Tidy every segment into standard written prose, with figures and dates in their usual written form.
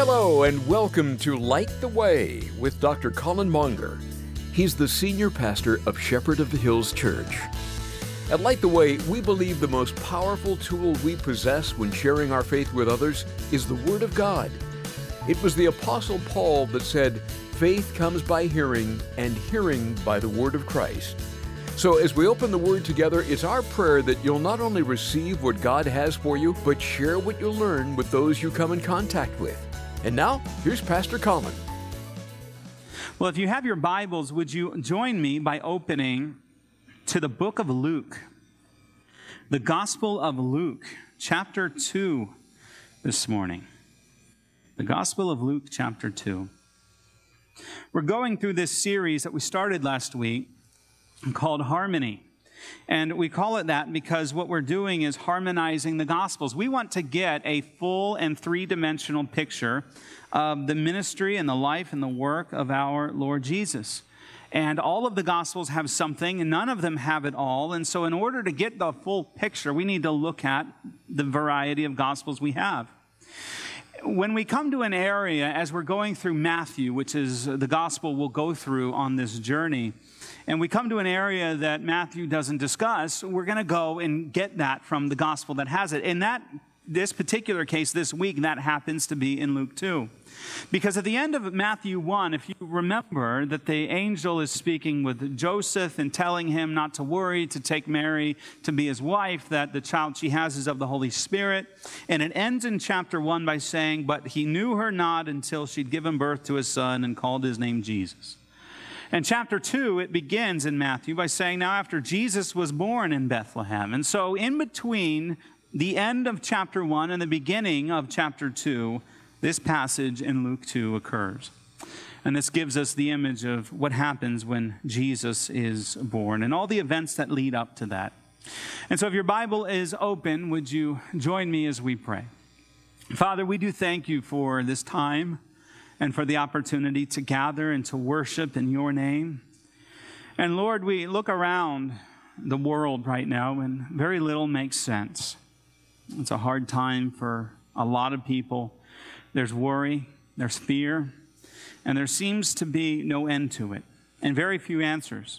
Hello and welcome to Light the Way with Dr. Colin Monger. He's the senior pastor of Shepherd of the Hills Church. At Light the Way, we believe the most powerful tool we possess when sharing our faith with others is the Word of God. It was the Apostle Paul that said, "Faith comes by hearing, and hearing by the Word of Christ." So as we open the Word together, it's our prayer that you'll not only receive what God has for you, but share what you learn with those you come in contact with. And now, here's Pastor Colin. Well, if you have your Bibles, would you join me by opening to the book of Luke, the Gospel of Luke, chapter 2 this morning. The Gospel of Luke, chapter 2. We're going through this series that we started last week called Harmony. And we call it that because what we're doing is harmonizing the Gospels. We want to get a full and three-dimensional picture of the ministry and the life and the work of our Lord Jesus. And all of the Gospels have something, and none of them have it all. And so in order to get the full picture, we need to look at the variety of Gospels we have. When we come to an area, as we're going through Matthew, which is the Gospel we'll go through on this journey, and we come to an area that Matthew doesn't discuss, we're going to go and get that from the Gospel that has it. In this particular case this week, that happens to be in Luke 2. Because at the end of Matthew 1, if you remember that the angel is speaking with Joseph and telling him not to worry, to take Mary to be his wife, that the child she has is of the Holy Spirit. And it ends in chapter 1 by saying, "But he knew her not until she'd given birth to a son and called his name Jesus." And chapter 2, it begins in Matthew by saying, now after Jesus was born in Bethlehem. And so in between the end of chapter 1 and the beginning of chapter 2, this passage in Luke 2 occurs. And this gives us the image of what happens when Jesus is born and all the events that lead up to that. And so if your Bible is open, would you join me as we pray? Father, we do thank you for this time and for the opportunity to gather and to worship in your name. And Lord, we look around the world right now and very little makes sense. It's a hard time for a lot of people. There's worry, there's fear, and there seems to be no end to it, and very few answers.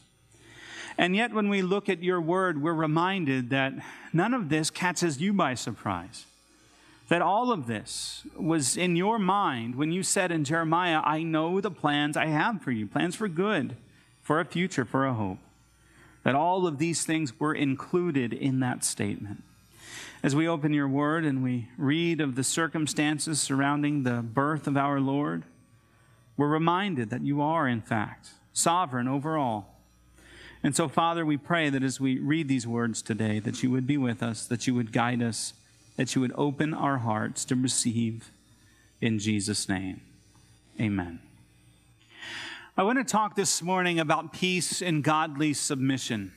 And yet when we look at your word, we're reminded that none of this catches you by surprise. That all of this was in your mind when you said in Jeremiah, "I know the plans I have for you, plans for good, for a future, for a hope." That all of these things were included in that statement. As we open your word and we read of the circumstances surrounding the birth of our Lord, we're reminded that you are, in fact, sovereign over all. And so, Father, we pray that as we read these words today, that you would be with us, that you would guide us, that you would open our hearts to receive in Jesus' name. Amen. I want to talk this morning about peace and godly submission.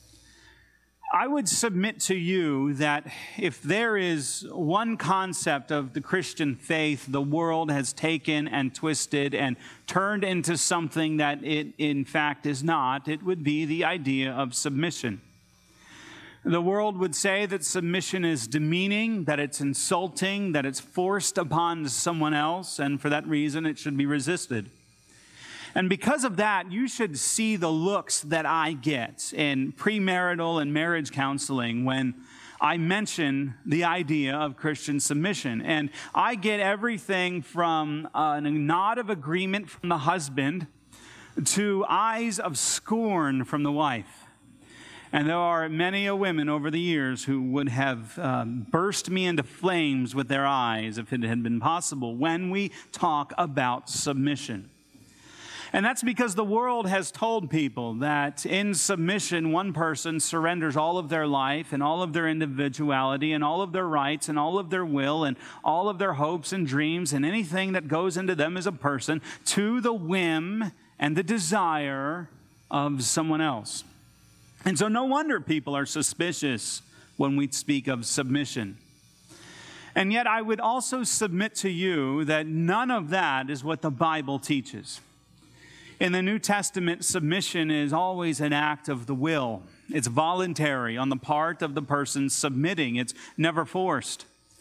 I would submit to you that if there is one concept of the Christian faith the world has taken and twisted and turned into something that it in fact is not, it would be the idea of submission. The world would say that submission is demeaning, that it's insulting, that it's forced upon someone else, and for that reason it should be resisted. And because of that, you should see the looks that I get in premarital and marriage counseling when I mention the idea of Christian submission. And I get everything from a nod of agreement from the husband to eyes of scorn from the wife. And there are many a women over the years who would have burst me into flames with their eyes if it had been possible when we talk about submission. And that's because the world has told people that in submission, one person surrenders all of their life and all of their individuality and all of their rights and all of their will and all of their hopes and dreams and anything that goes into them as a person to the whim and the desire of someone else. And so no wonder people are suspicious when we speak of submission. And yet I would also submit to you that none of that is what the Bible teaches. In the New Testament, submission is always an act of the will. It's voluntary on the part of the person submitting. It's never forced.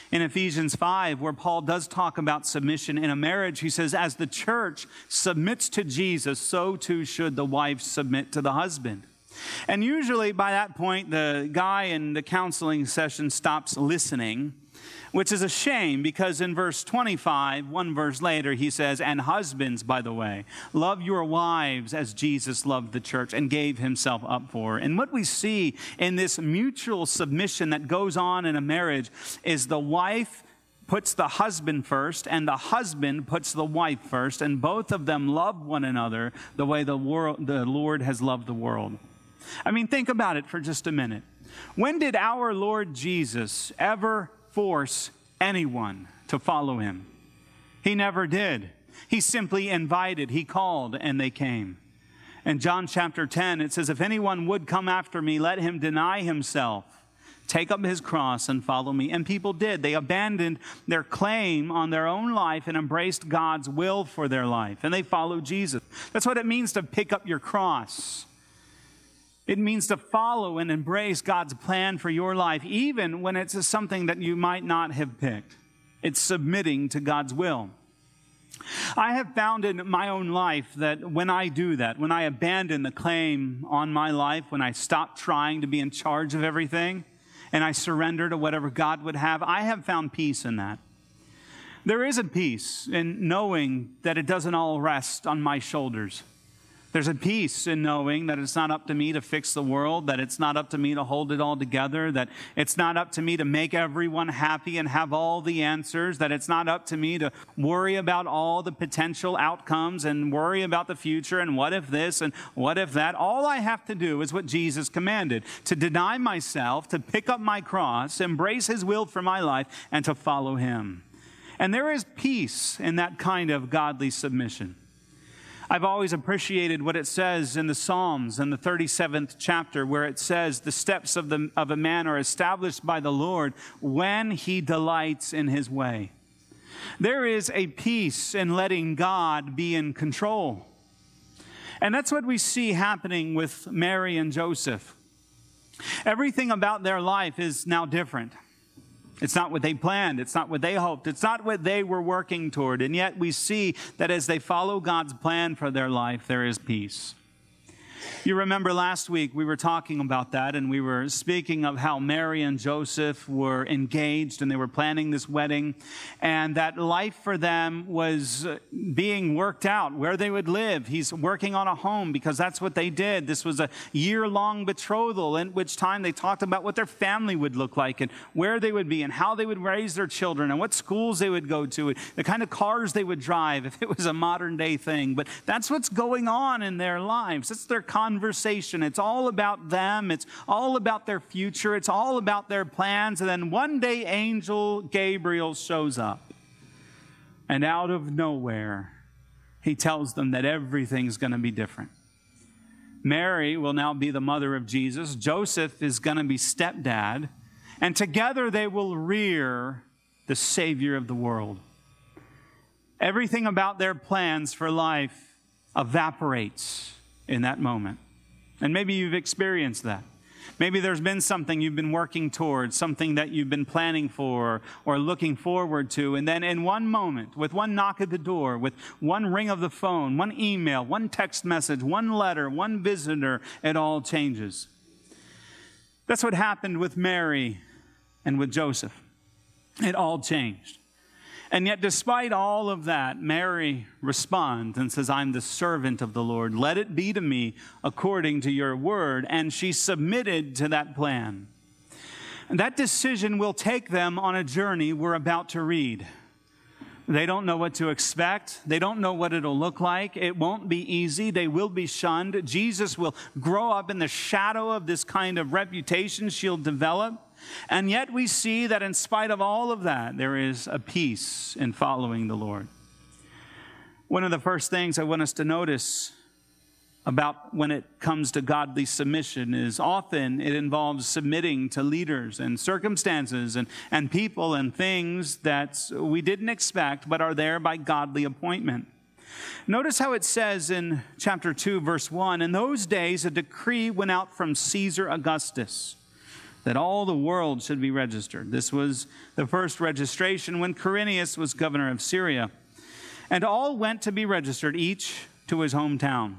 In Ephesians 5, where Paul does talk about submission in a marriage, he says, as the church submits to Jesus, so too should the wife submit to the husband. And usually by that point, the guy in the counseling session stops listening, which is a shame because in verse 25, one verse later, he says, and husbands, by the way, love your wives as Jesus loved the church and gave himself up for her. And what we see in this mutual submission that goes on in a marriage is the wife puts the husband first and the husband puts the wife first, and both of them love one another the way the Lord has loved the world. I mean, think about it for just a minute. When did our Lord Jesus ever force anyone to follow him? He never did. He simply invited, he called, and they came. In John chapter 10, it says, if anyone would come after me, let him deny himself, take up his cross and follow me. And people did. They abandoned their claim on their own life and embraced God's will for their life. And they followed Jesus. That's what it means to pick up your cross. It means to follow and embrace God's plan for your life, even when it's something that you might not have picked. It's submitting to God's will. I have found in my own life that when I do that, when I abandon the claim on my life, when I stop trying to be in charge of everything, and I surrender to whatever God would have, I have found peace in that. There is a peace in knowing that it doesn't all rest on my shoulders. There's a peace in knowing that it's not up to me to fix the world, that it's not up to me to hold it all together, that it's not up to me to make everyone happy and have all the answers, that it's not up to me to worry about all the potential outcomes and worry about the future and what if this and what if that. All I have to do is what Jesus commanded, to deny myself, to pick up my cross, embrace his will for my life, and to follow him. And there is peace in that kind of godly submission. I've always appreciated what it says in the Psalms in the 37th chapter, where it says the steps of a man are established by the Lord when he delights in his way. There is a peace in letting God be in control. And that's what we see happening with Mary and Joseph. Everything about their life is now different. It's not what they planned. It's not what they hoped. It's not what they were working toward. And yet we see that as they follow God's plan for their life, there is peace. You remember last week we were talking about that, and we were speaking of how Mary and Joseph were engaged and they were planning this wedding, and that life for them was being worked out, where they would live. He's working on a home because that's what they did. This was a year-long betrothal, in which time they talked about what their family would look like and where they would be and how they would raise their children and what schools they would go to and the kind of cars they would drive if it was a modern-day thing. But that's what's going on in their lives. It's their conversation. It's all about them. It's all about their future. It's all about their plans. And then one day, Angel Gabriel shows up. And out of nowhere, he tells them that everything's going to be different. Mary will now be the mother of Jesus. Joseph is going to be stepdad. And together they will rear the Savior of the world. Everything about their plans for life evaporates in that moment. And maybe you've experienced that. Maybe there's been something you've been working towards, something that you've been planning for or looking forward to, and then in one moment, with one knock at the door, with one ring of the phone, one email, one text message, one letter, one visitor, it all changes. That's what happened with Mary and with Joseph. It all changed. And yet, despite all of that, Mary responds and says, I'm the servant of the Lord. Let it be to me according to your word. And she submitted to that plan. And that decision will take them on a journey we're about to read. They don't know what to expect. They don't know what it'll look like. It won't be easy. They will be shunned. Jesus will grow up in the shadow of this kind of reputation she'll develop. And yet we see that in spite of all of that, there is a peace in following the Lord. One of the first things I want us to notice about when it comes to godly submission is often it involves submitting to leaders and circumstances and people and things that we didn't expect but are there by godly appointment. Notice how it says in chapter 2, verse 1, in those days a decree went out from Caesar Augustus that all the world should be registered. This was the first registration when Quirinius was governor of Syria. And all went to be registered, each to his hometown.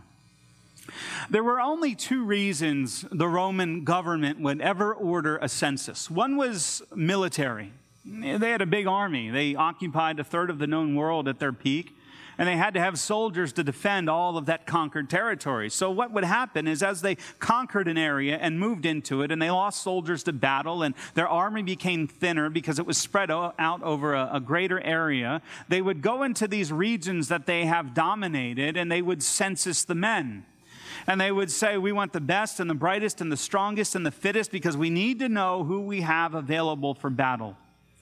There were only two reasons the Roman government would ever order a census. One was military. They had a big army. They occupied a third of the known world at their peak, and they had to have soldiers to defend all of that conquered territory. So what would happen is as they conquered an area and moved into it, and they lost soldiers to battle, and their army became thinner because it was spread out over a greater area, they would go into these regions that they have dominated, and they would census the men. And they would say, we want the best and the brightest and the strongest and the fittest because we need to know who we have available for battle.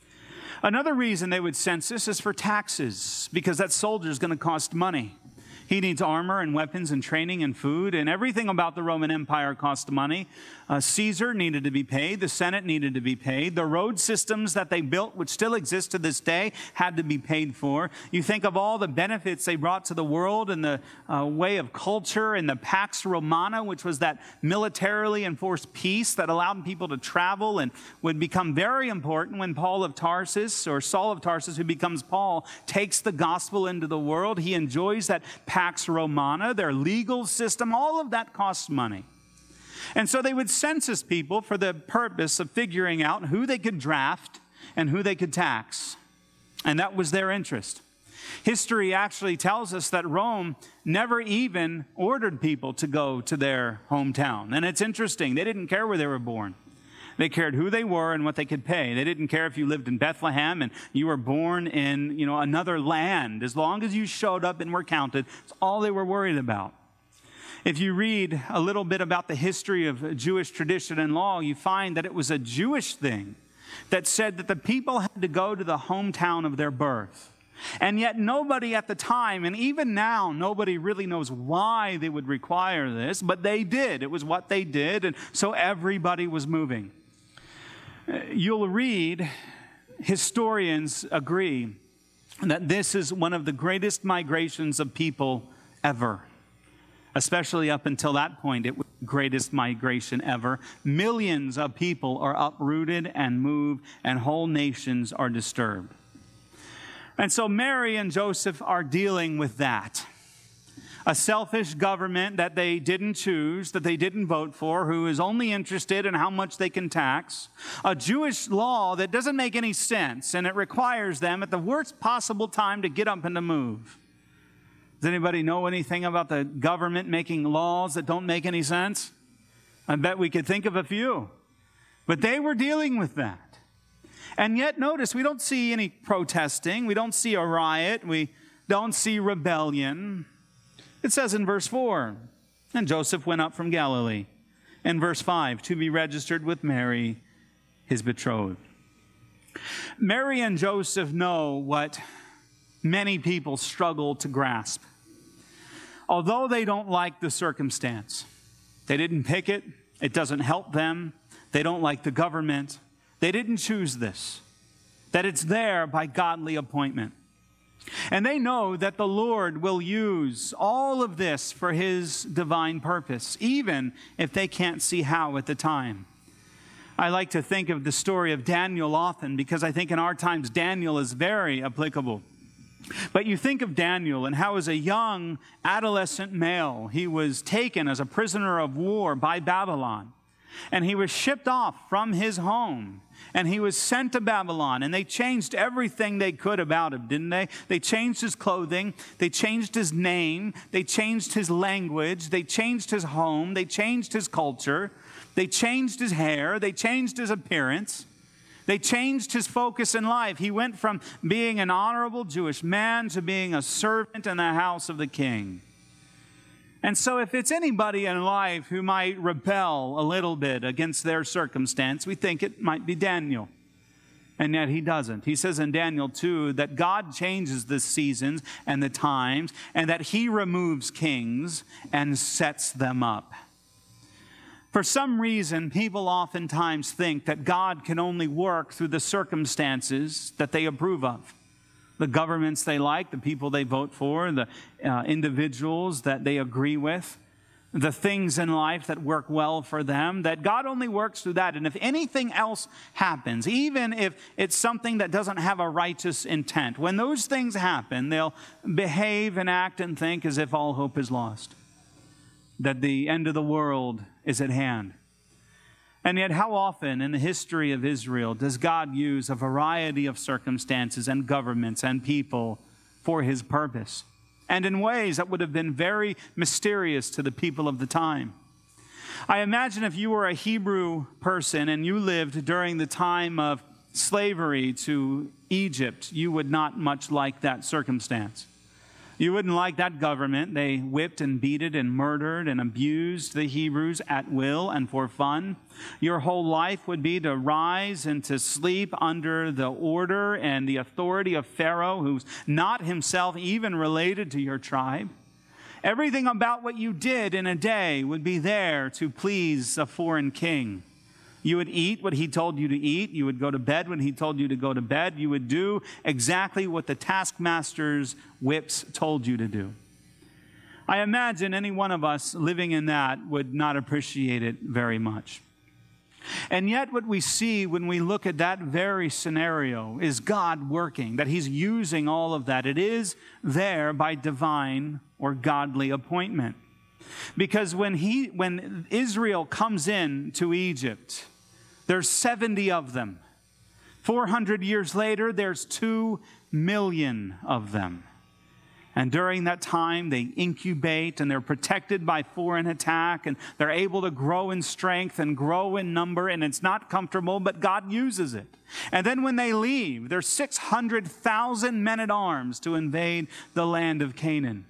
Another reason they would census is for taxes, because that soldier is going to cost money. He needs armor and weapons and training and food, and everything about the Roman Empire cost money. Caesar needed to be paid. The Senate needed to be paid. The road systems that they built, which still exist to this day, had to be paid for. You think of all the benefits they brought to the world in the way of culture and the Pax Romana, which was that militarily enforced peace that allowed people to travel and would become very important when Paul of Tarsus, or Saul of Tarsus, who becomes Paul, takes the gospel into the world. He enjoys that Pax Romana, their legal system. All of that costs money. And so they would census people for the purpose of figuring out who they could draft and who they could tax. And that was their interest. History actually tells us that Rome never even ordered people to go to their hometown. And it's interesting. They didn't care where they were born. They cared who they were and what they could pay. They didn't care if you lived in Bethlehem and you were born in, another land. As long as you showed up and were counted, that's all they were worried about. If you read a little bit about the history of Jewish tradition and law, you find that it was a Jewish thing that said that the people had to go to the hometown of their birth. And yet nobody at the time, and even now, nobody really knows why they would require this, but they did. It was what they did, and so everybody was moving. You'll read, historians agree that this is one of the greatest migrations of people ever. Especially up until that point, it was the greatest migration ever. Millions of people are uprooted and moved, and whole nations are disturbed. And so Mary and Joseph are dealing with that. A selfish government that they didn't choose, that they didn't vote for, who is only interested in how much they can tax. A Jewish law that doesn't make any sense, and it requires them at the worst possible time to get up and to move. Does anybody know anything about the government making laws that don't make any sense? I bet we could think of a few. But they were dealing with that. And yet, notice, we don't see any protesting. We don't see a riot. We don't see rebellion. It says in verse 4, and Joseph went up from Galilee. In verse 5, to be registered with Mary, his betrothed. Mary and Joseph know what many people struggle to grasp. Although they don't like the circumstance, they didn't pick it, it doesn't help them, they don't like the government, they didn't choose this, that it's there by godly appointment. And they know that the Lord will use all of this for his divine purpose, even if they can't see how at the time. I like to think of the story of Daniel often because I think in our times Daniel is very applicable. But you think of Daniel and how as a young adolescent male, he was taken as a prisoner of war by Babylon. And he was shipped off from his home. And he was sent to Babylon. And they changed everything they could about him, didn't they? They changed his clothing. They changed his name. They changed his language. They changed his home. They changed his culture. They changed his hair. They changed his appearance. They changed his focus in life. He went from being an honorable Jewish man to being a servant in the house of the king. And so if it's anybody in life who might rebel a little bit against their circumstance, we think it might be Daniel. And yet he doesn't. He says in Daniel 2 that God changes the seasons and the times, and that he removes kings and sets them up. For some reason, people oftentimes think that God can only work through the circumstances that they approve of. The governments they like, the people they vote for, the individuals that they agree with. the things in life that work well for them, that God only works through that. And if anything else happens, even if it's something that doesn't have a righteous intent, when those things happen, they'll behave and act and think as if all hope is lost, that the end of the world is at hand. And yet, how often in the history of Israel does God use a variety of circumstances and governments and people for his purpose, and in ways that would have been very mysterious to the people of the time? I imagine if you were a Hebrew person and you lived during the time of slavery to Egypt, you would not much like that circumstance. You wouldn't like that government. They whipped and beated and murdered and abused the Hebrews at will and for fun. Your whole life would be to rise and to sleep under the order and the authority of Pharaoh, who's not himself even related to your tribe. Everything about what you did in a day would be there to please a foreign king. You would eat what he told you to eat. You would go to bed when he told you to go to bed. You would do exactly what the taskmaster's whips told you to do. I imagine any one of us living in that would not appreciate it very much. And yet what we see when we look at that very scenario is God working, that he's using all of that. It is there by divine or godly appointment. Because when Israel comes in to Egypt, there's 70 of them. 400 years later, there's 2 million of them. And during that time, they incubate and they're protected by foreign attack and they're able to grow in strength and grow in number, and it's not comfortable, but God uses it. And then when they leave, there's 600,000 men at arms to invade the land of Canaan.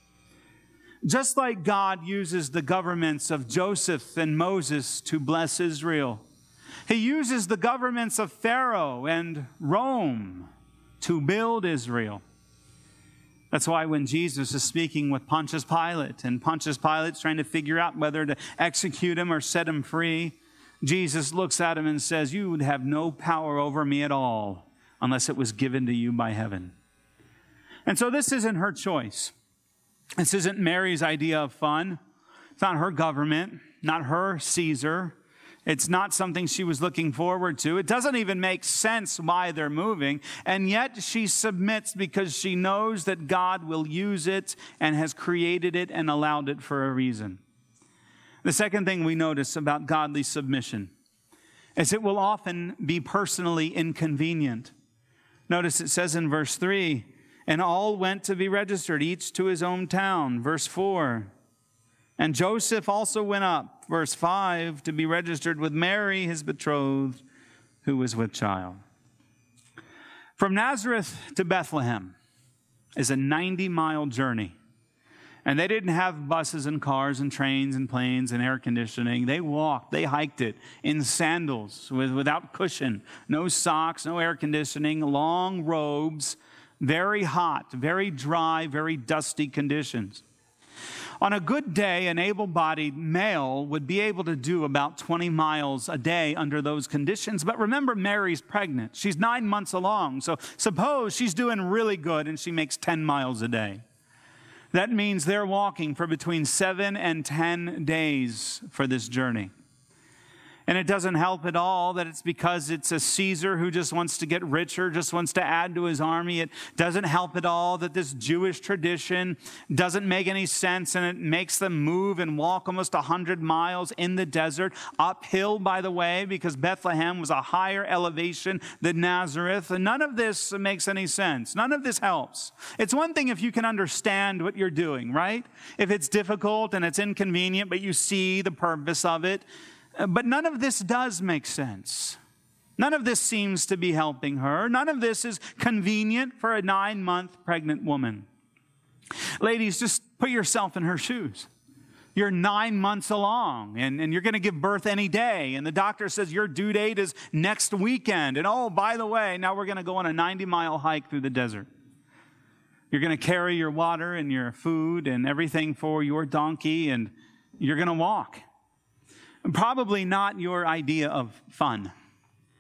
Just like God uses the governments of Joseph and Moses to bless Israel, he uses the governments of Pharaoh and Rome to build Israel. That's why when Jesus is speaking with Pontius Pilate, and Pontius Pilate's trying to figure out whether to execute him or set him free, Jesus looks at him and says, "You would have no power over me at all unless it was given to you by heaven." And so this isn't her choice. This isn't Mary's idea of fun. It's not her government, not her Caesar. It's not something she was looking forward to. It doesn't even make sense why they're moving. And yet she submits because she knows that God will use it and has created it and allowed it for a reason. The second thing we notice about godly submission is it will often be personally inconvenient. Notice it says in verse 3, "And all went to be registered, each to his own town." Verse 4, "And Joseph also went up," verse 5, "to be registered with Mary, his betrothed, who was with child." From Nazareth to Bethlehem is a 90-mile journey. And they didn't have buses and cars and trains and planes and air conditioning. They walked, they hiked it in sandals without cushion, no socks, no air conditioning, long robes, very hot, very dry, very dusty conditions. On a good day, an able-bodied male would be able to do about 20 miles a day under those conditions. But remember, Mary's pregnant. She's 9 months along. So suppose she's doing really good and she makes 10 miles a day. That means they're walking for between 7 and 10 days for this journey. And it doesn't help at all that it's because it's a Caesar who just wants to get richer, just wants to add to his army. It doesn't help at all that this Jewish tradition doesn't make any sense, and it makes them move and walk almost 100 miles in the desert, uphill, by the way, because Bethlehem was a higher elevation than Nazareth. And none of this makes any sense. None of this helps. It's one thing if you can understand what you're doing, right? If it's difficult and it's inconvenient, but you see the purpose of it. But none of this does make sense. None of this seems to be helping her. None of this is convenient for a 9-month pregnant woman. Ladies, just put yourself in her shoes. You're 9 months along, and you're going to give birth any day. And the doctor says your due date is next weekend. And oh, by the way, now we're going to go on a 90-mile hike through the desert. You're going to carry your water and your food and everything for your donkey, and you're going to walk. Probably not your idea of fun.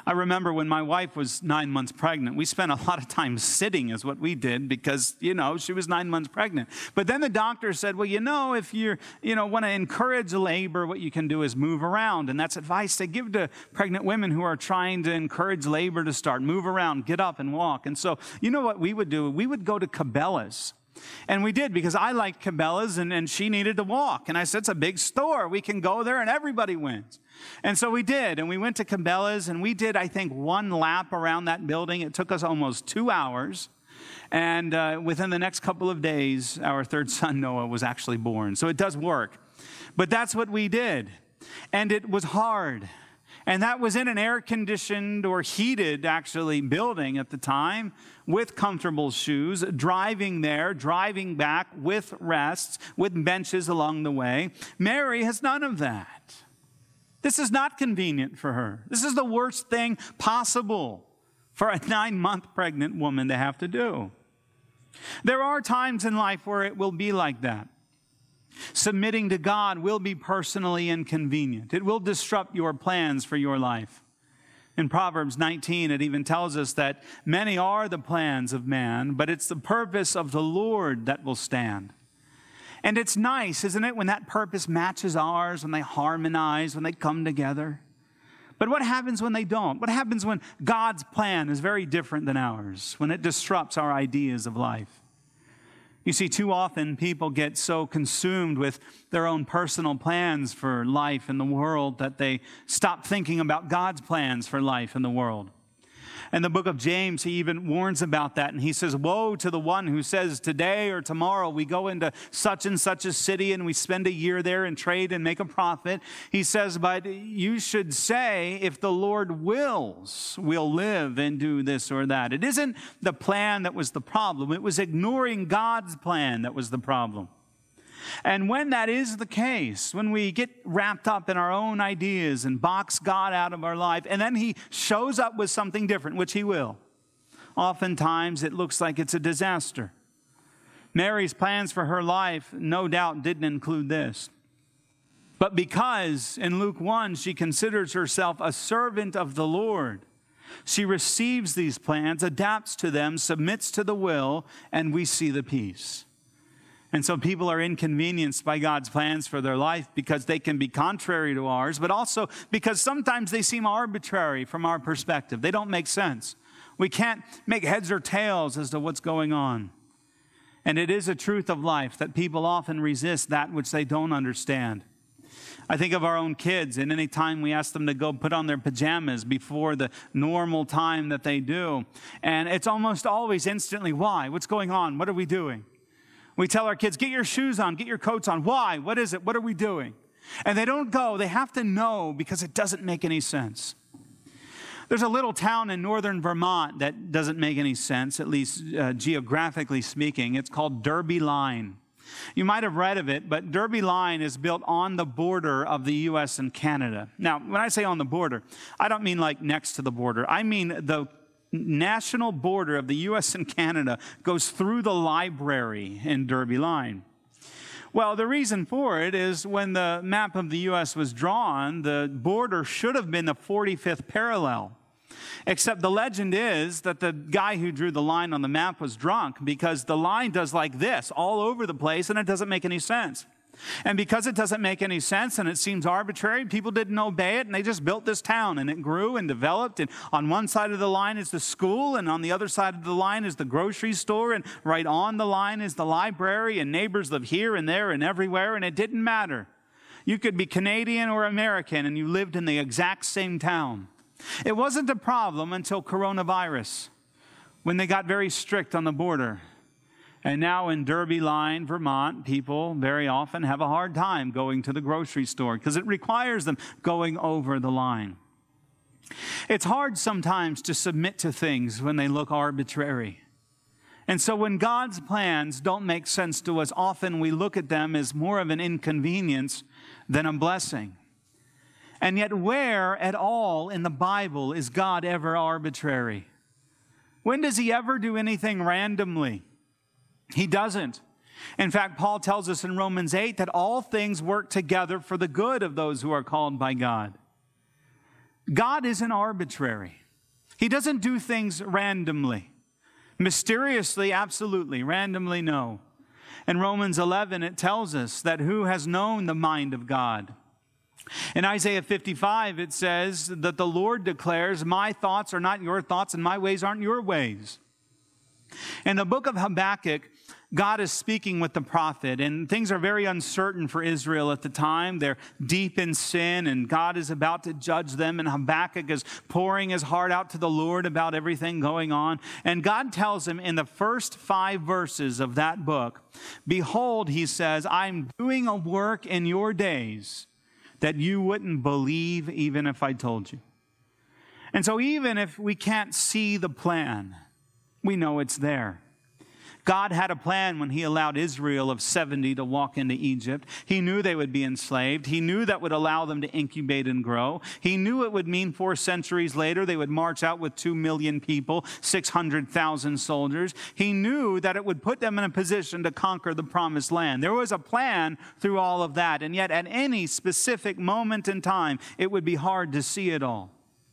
I remember when my wife was 9 months pregnant, we spent a lot of time sitting is what we did because, she was 9 months pregnant. But then the doctor said, well, if you want to encourage labor, what you can do is move around. And that's advice they give to pregnant women who are trying to encourage labor to start. Move around, get up and walk. And so, you know what we would do? We would go to Cabela's. And we did because I liked Cabela's and she needed to walk. And I said, it's a big store. We can go there and everybody wins. And so we did. And we went to Cabela's and we did, I think, 1 lap around that building. It took us almost 2 hours. And within the next couple of days, our third son, Noah, was actually born. So it does work. But that's what we did. And it was hard. And that was in an air-conditioned or heated, actually, building at the time with comfortable shoes, driving there, driving back with rests, with benches along the way. Mary has none of that. This is not convenient for her. This is the worst thing possible for a 9-month pregnant woman to have to do. There are times in life where it will be like that. Submitting to God will be personally inconvenient. It will disrupt your plans for your life. In Proverbs 19, it even tells us that many are the plans of man, but it's the purpose of the Lord that will stand. And it's nice, isn't it, when that purpose matches ours, when they harmonize, when they come together. But what happens when they don't? What happens when God's plan is very different than ours, when it disrupts our ideas of life? You see, too often people get so consumed with their own personal plans for life in the world that they stop thinking about God's plans for life in the world. In the book of James, he even warns about that. And he says, woe to the one who says today or tomorrow we go into such and such a city and we spend a year there and trade and make a profit. He says, but you should say, if the Lord wills, we'll live and do this or that. It isn't the plan that was the problem. It was ignoring God's plan that was the problem. And when that is the case, when we get wrapped up in our own ideas and box God out of our life, and then he shows up with something different, which he will, oftentimes it looks like it's a disaster. Mary's plans for her life, no doubt, didn't include this. But because in Luke 1, she considers herself a servant of the Lord, she receives these plans, adapts to them, submits to the will, and we see the peace. And so people are inconvenienced by God's plans for their life because they can be contrary to ours, but also because sometimes they seem arbitrary from our perspective. They don't make sense. We can't make heads or tails as to what's going on. And it is a truth of life that people often resist that which they don't understand. I think of our own kids, and any time we ask them to go put on their pajamas before the normal time that they do, and it's almost always instantly, why? What's going on? What are we doing? We tell our kids, get your shoes on, get your coats on. Why? What is it? What are we doing? And they don't go. They have to know because it doesn't make any sense. There's a little town in northern Vermont that doesn't make any sense, at least geographically speaking. It's called Derby Line. You might have read of it, but Derby Line is built on the border of the U.S. and Canada. Now, when I say on the border, I don't mean like next to the border. I mean the national border of the U.S. and Canada goes through the library in Derby Line. Well, the reason for it is when the map of the U.S. was drawn, the border should have been the 45th parallel. Except the legend is that the guy who drew the line on the map was drunk because the line does like this all over the place and it doesn't make any sense. And because it doesn't make any sense and it seems arbitrary, people didn't obey it and they just built this town and it grew and developed. And on one side of the line is the school and on the other side of the line is the grocery store and right on the line is the library and neighbors live here and there and everywhere and it didn't matter. You could be Canadian or American and you lived in the exact same town. It wasn't a problem until coronavirus when they got very strict on the border. And now in Derby Line, Vermont, people very often have a hard time going to the grocery store because it requires them going over the line. It's hard sometimes to submit to things when they look arbitrary. And so when God's plans don't make sense to us, often we look at them as more of an inconvenience than a blessing. And yet where at all in the Bible is God ever arbitrary? When does he ever do anything randomly? He doesn't. In fact, Paul tells us in Romans 8 that all things work together for the good of those who are called by God. God isn't arbitrary. He doesn't do things randomly. Mysteriously, absolutely. Randomly, no. In Romans 11, it tells us that who has known the mind of God? In Isaiah 55, it says that the Lord declares, my thoughts are not your thoughts and my ways aren't your ways. In the book of Habakkuk, God is speaking with the prophet, and things are very uncertain for Israel at the time. They're deep in sin, and God is about to judge them, and Habakkuk is pouring his heart out to the Lord about everything going on. And God tells him in the first 5 verses of that book, behold, he says, I'm doing a work in your days that you wouldn't believe even if I told you. And so even if we can't see the plan, we know it's there. God had a plan when he allowed Israel of 70 to walk into Egypt. He knew they would be enslaved. He knew that would allow them to incubate and grow. He knew it would mean 4 centuries later they would march out with 2 million people, 600,000 soldiers. He knew that it would put them in a position to conquer the promised land. There was a plan through all of that, and yet at any specific moment in time, it would be hard to see it all.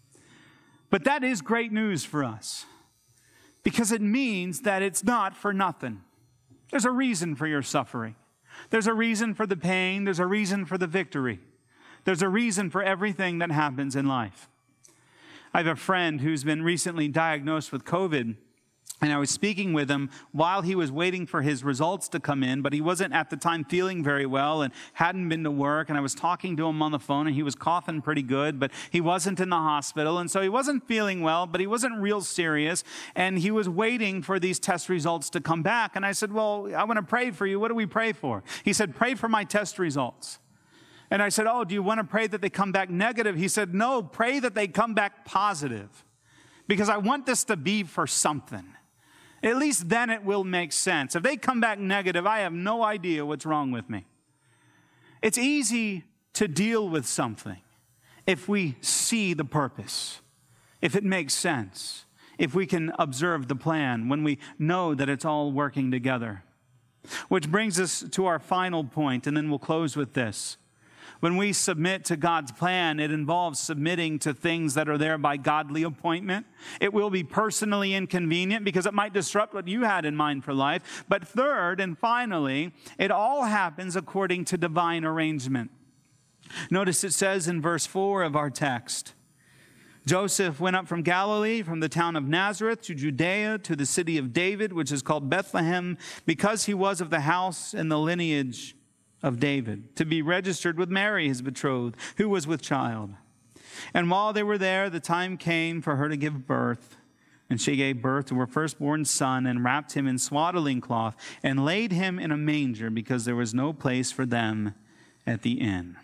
But that is great news for us, because it means that it's not for nothing. There's a reason for your suffering. There's a reason for the pain. There's a reason for the victory. There's a reason for everything that happens in life. I have a friend who's been recently diagnosed with COVID, and I was speaking with him while he was waiting for his results to come in, but he wasn't at the time feeling very well and hadn't been to work. And I was talking to him on the phone, and he was coughing pretty good, but he wasn't in the hospital. And so he wasn't feeling well, but he wasn't real serious. And he was waiting for these test results to come back. And I said, well, I want to pray for you. What do we pray for? He said, pray for my test results. And I said, oh, do you want to pray that they come back negative? He said, no, pray that they come back positive, because I want this to be for something. At least then it will make sense. If they come back negative, I have no idea what's wrong with me. It's easy to deal with something if we see the purpose, if it makes sense, if we can observe the plan, when we know that it's all working together. Which brings us to our final point, and then we'll close with this. When we submit to God's plan, it involves submitting to things that are there by godly appointment. It will be personally inconvenient because it might disrupt what you had in mind for life. But third and finally, it all happens according to divine arrangement. Notice it says in verse 4 of our text, Joseph went up from Galilee, from the town of Nazareth to Judea, to the city of David, which is called Bethlehem, because he was of the house and the lineage of David, to be registered with Mary, his betrothed, who was with child. And while they were there, the time came for her to give birth. And she gave birth to her firstborn son, and wrapped him in swaddling cloth, and laid him in a manger, because there was no place for them at the inn.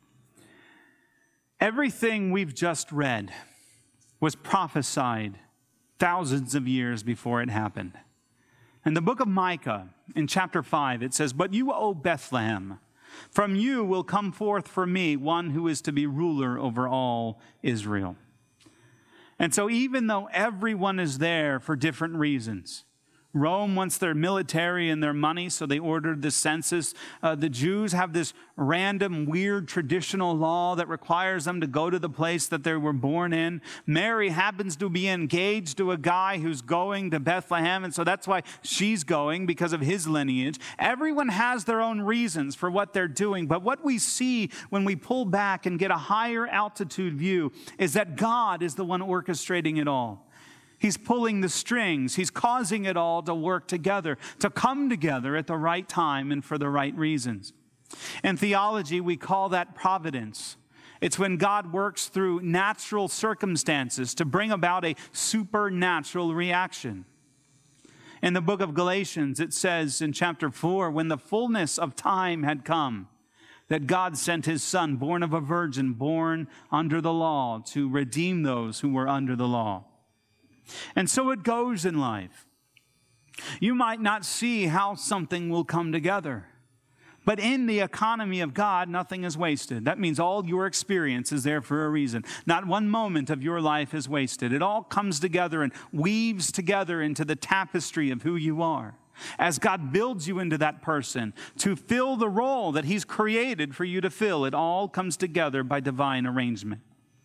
Everything we've just read was prophesied thousands of years before it happened. In the book of Micah, in chapter 5, it says, but you, O Bethlehem, from you will come forth for me one who is to be ruler over all Israel. And so even though everyone is there for different reasons, Rome wants their military and their money, so they ordered the census. The Jews have this random, weird, traditional law that requires them to go to the place that they were born in. Mary happens to be engaged to a guy who's going to Bethlehem, and so that's why she's going, because of his lineage. Everyone has their own reasons for what they're doing, but what we see when we pull back and get a higher altitude view is that God is the one orchestrating it all. He's pulling the strings. He's causing it all to work together, to come together at the right time and for the right reasons. In theology, we call that providence. It's when God works through natural circumstances to bring about a supernatural reaction. In the book of Galatians, it says in chapter 4, when the fullness of time had come, that God sent his son, born of a virgin, born under the law, to redeem those who were under the law. And so it goes in life. You might not see how something will come together, but in the economy of God, nothing is wasted. That means all your experience is there for a reason. Not one moment of your life is wasted. It all comes together and weaves together into the tapestry of who you are, as God builds you into that person to fill the role that he's created for you to fill. It all comes together by divine arrangement.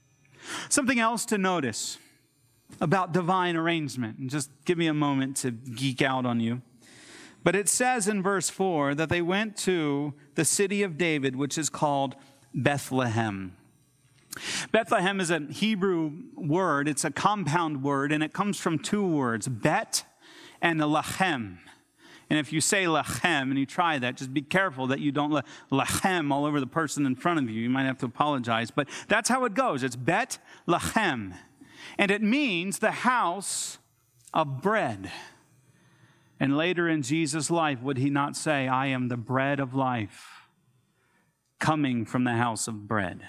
Something else to notice about divine arrangement, and just give me a moment to geek out on you. But it says in verse 4 that they went to the city of David, which is called Bethlehem. Bethlehem is a Hebrew word. It's a compound word, and it comes from two words, bet and lachem. And if you say lachem and you try that, just be careful that you don't lachem all over the person in front of you. You might have to apologize. But that's how it goes. It's bet lachem. And it means the house of bread. And later in Jesus' life, would he not say, I am the bread of life, coming from the house of bread?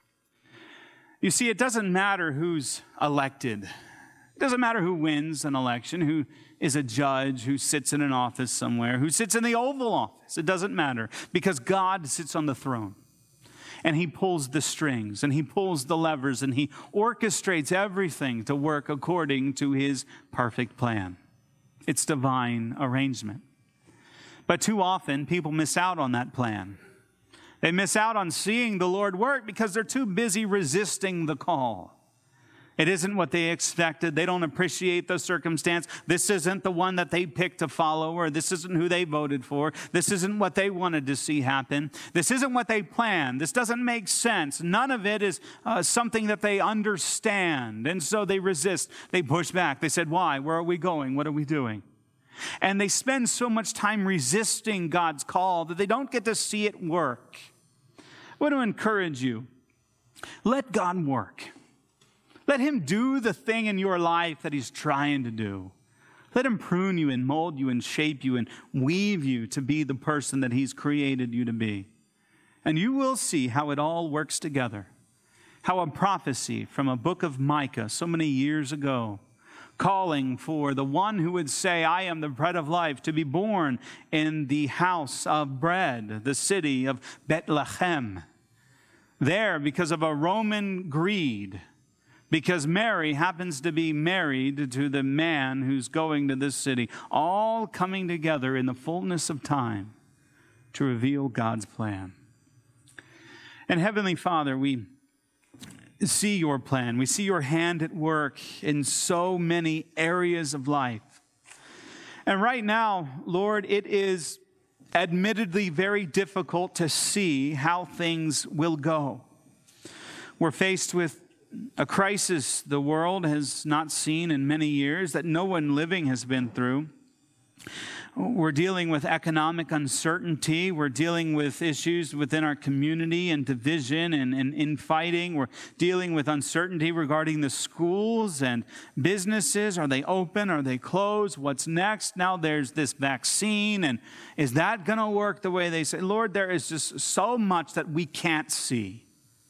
You see, it doesn't matter who's elected. It doesn't matter who wins an election, who is a judge, who sits in an office somewhere, who sits in the Oval Office. It doesn't matter, because God sits on the throne. And he pulls the strings, and he pulls the levers, and he orchestrates everything to work according to his perfect plan. It's divine arrangement. But too often, people miss out on that plan. They miss out on seeing the Lord work because they're too busy resisting the call. It isn't what they expected. They don't appreciate the circumstance. This isn't the one that they picked to follow, or this isn't who they voted for. This isn't what they wanted to see happen. This isn't what they planned. This doesn't make sense. None of it is something that they understand. And so they resist. They push back. They said, why? Where are we going? What are we doing? And they spend so much time resisting God's call that they don't get to see it work. I want to encourage you. Let God work. Let him do the thing in your life that he's trying to do. Let him prune you and mold you and shape you and weave you to be the person that he's created you to be. And you will see how it all works together. How a prophecy from a book of Micah so many years ago, calling for the one who would say, I am the bread of life, to be born in the house of bread, the city of Bethlehem. There, because of a Roman greed, because Mary happens to be married to the man who's going to this city, all coming together in the fullness of time to reveal God's plan. And Heavenly Father, we see your plan. We see your hand at work in so many areas of life. And right now, Lord, it is admittedly very difficult to see how things will go. We're faced with a crisis the world has not seen in many years, that no one living has been through. We're dealing with economic uncertainty. We're dealing with issues within our community and division and infighting. We're dealing with uncertainty regarding the schools and businesses. Are they open? Are they closed? What's next? Now there's this vaccine, and is that going to work the way they say? Lord, there is just so much that we can't see.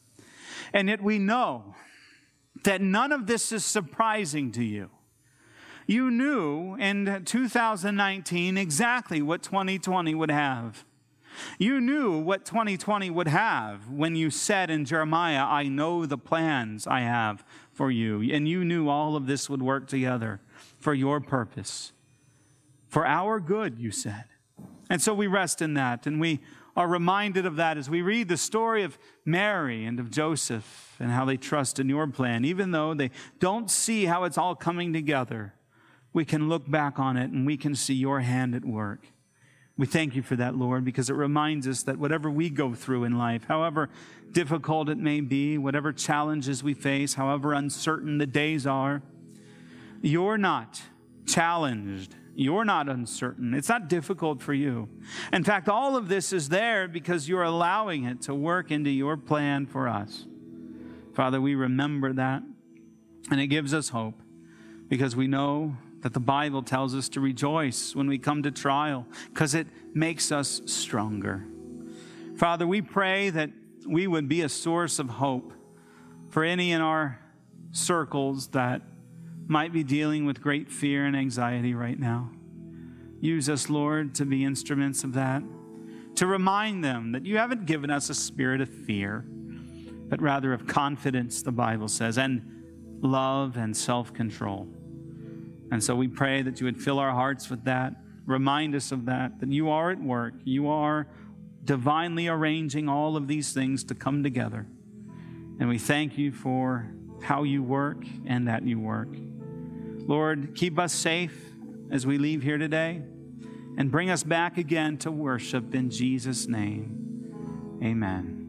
And yet we know that none of this is surprising to you. You knew in 2019 exactly what 2020 would have. You knew what 2020 would have when you said in Jeremiah, I know the plans I have for you. And you knew all of this would work together for your purpose, for our good, you said. And so we rest in that, and we are reminded of that as we read the story of Mary and of Joseph and how they trust in your plan. Even though they don't see how it's all coming together, we can look back on it and we can see your hand at work. We thank you for that, Lord, because it reminds us that whatever we go through in life, however difficult it may be, whatever challenges we face, however uncertain the days are, you're not challenged. You're not uncertain. It's not difficult for you. In fact, all of this is there because you're allowing it to work into your plan for us. Father, we remember that, and it gives us hope because we know that the Bible tells us to rejoice when we come to trial because it makes us stronger. Father, we pray that we would be a source of hope for any in our circles that might be dealing with great fear and anxiety right now. Use us, Lord, to be instruments of that, to remind them that you haven't given us a spirit of fear, but rather of confidence, the Bible says, and love and self-control. And so we pray that you would fill our hearts with that, remind us of that you are at work, you are divinely arranging all of these things to come together. And we thank you for how you work and that you work. Lord, keep us safe as we leave here today, and bring us back again to worship in Jesus' name. Amen.